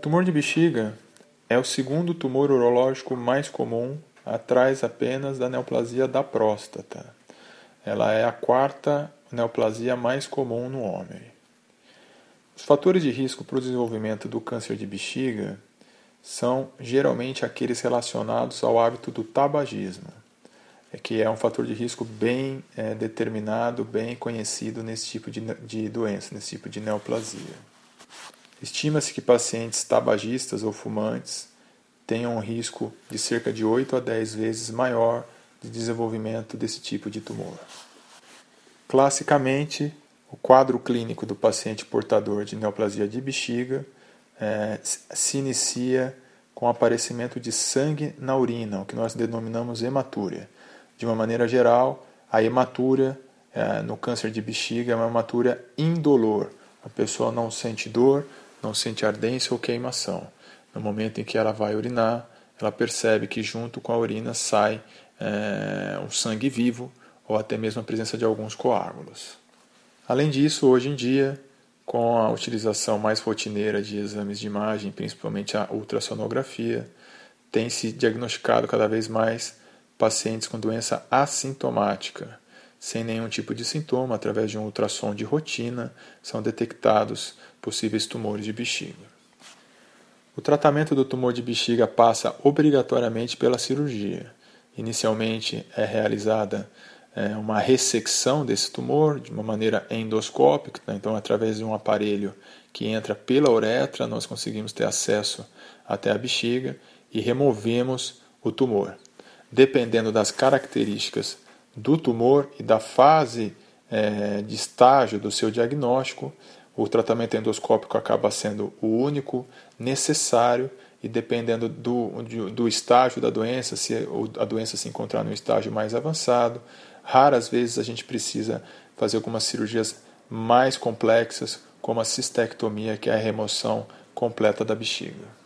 tumor de bexiga é o segundo tumor urológico mais comum, atrás apenas da neoplasia da próstata. Ela é a quarta neoplasia mais comum no homem. Os fatores de risco para o desenvolvimento do câncer de bexiga são geralmente aqueles relacionados ao hábito do tabagismo, que é um fator de risco bem determinado, bem conhecido nesse tipo de doença, nesse tipo de neoplasia. Estima-se que pacientes tabagistas ou fumantes tenham um risco de cerca de 8 a 10 vezes maior de desenvolvimento desse tipo de tumor. Classicamente, o quadro clínico do paciente portador de neoplasia de bexiga se inicia com o aparecimento de sangue na urina, o que nós denominamos hematúria. De uma maneira geral, a hematúria no câncer de bexiga é uma hematúria indolor. A pessoa não sente dor, não sente ardência ou queimação. No momento em que ela vai urinar, ela percebe que junto com a urina sai um sangue vivo ou até mesmo a presença de alguns coágulos. Além disso, hoje em dia, com a utilização mais rotineira de exames de imagem, principalmente a ultrassonografia, tem se diagnosticado cada vez mais pacientes com doença assintomática, sem nenhum tipo de sintoma, através de um ultrassom de rotina, são detectados possíveis tumores de bexiga. O tratamento do tumor de bexiga passa obrigatoriamente pela cirurgia. Inicialmente é realizada uma ressecção desse tumor de uma maneira endoscópica, então através de um aparelho que entra pela uretra, nós conseguimos ter acesso até a bexiga e removemos o tumor. Dependendo das características do tumor e da fase de estágio do seu diagnóstico, o tratamento endoscópico acaba sendo o único necessário e dependendo do estágio da doença, se a doença se encontrar no estágio mais avançado, raras vezes a gente precisa fazer algumas cirurgias mais complexas, como a cistectomia, que é a remoção completa da bexiga.